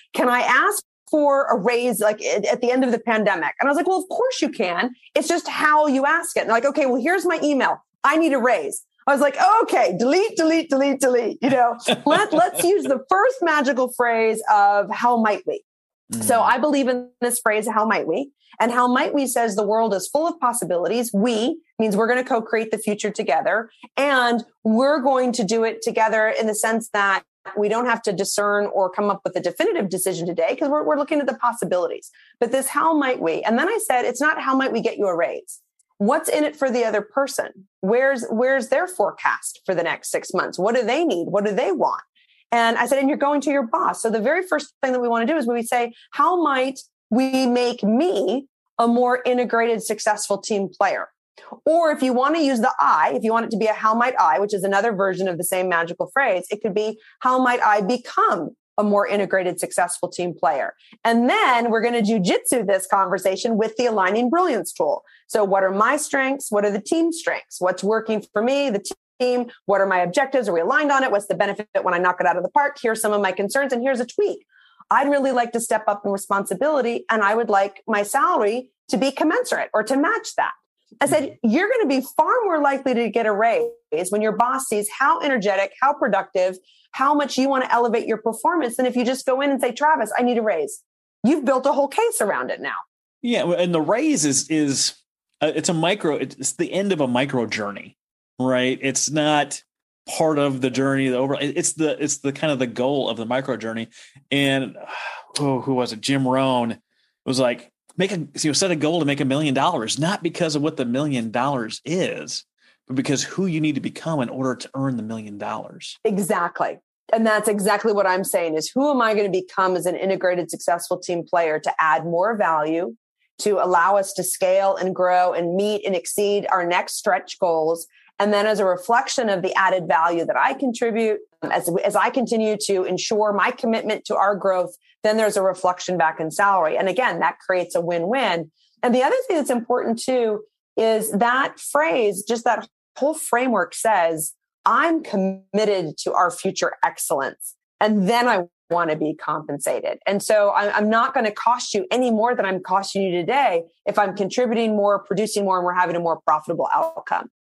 can I ask for a raise like at the end of the pandemic? And I was like, well, of course you can. It's just how you ask it. And like, okay, well, here's my email. I need a raise. I was like, okay, delete, delete, delete, delete. Let's use the first magical phrase of how might we? So I believe in this phrase, how might we? And how might we says the world is full of possibilities. We means we're going to co-create the future together. And we're going to do it together in the sense that we don't have to discern or come up with a definitive decision today because we're looking at the possibilities. But this, how might we? And then I said, it's not how might we get you a raise? What's in it for the other person? Where's their forecast for the next 6 months? What do they need? What do they want? And I said, and you're going to your boss. So the very first thing that we want to do is when we say, how might we make me a more integrated, successful team player? Or if you want to use the I, if you want it to be a how might I, which is another version of the same magical phrase, it could be, how might I become a more integrated, successful team player? And then we're going to jujitsu this conversation with the Aligning Brilliance tool. So what are my strengths? What are the team strengths? What's working for me, the team? What are my objectives? Are we aligned on it? What's the benefit when I knock it out of the park? Here's some of my concerns, and here's a tweak. I'd really like to step up in responsibility, and I would like my salary to be commensurate or to match that. I said, you're going to be far more likely to get a raise when your boss sees how energetic, how productive, how much you want to elevate your performance than if you just go in and say, Travis, I need a raise. You've built a whole case around it now. Yeah. And the raise is it's the end of a micro journey, right? It's not part of the journey. It's the kind of the goal of the micro journey. And who was it? Jim Rohn was like, set a goal to make $1 million, not because of what the $1 million is, but because who you need to become in order to earn the $1 million. Exactly. And that's exactly what I'm saying is, who am I going to become as an integrated, successful team player to add more value, to allow us to scale and grow and meet and exceed our next stretch goals. And then as a reflection of the added value that I contribute, as I continue to ensure my commitment to our growth, then there's a reflection back in salary. And again, that creates a win-win. And the other thing that's important too is that phrase, just that whole framework says, I'm committed to our future excellence. And then I want to be compensated. And so I'm not going to cost you any more than I'm costing you today if I'm contributing more, producing more, and we're having a more profitable outcome.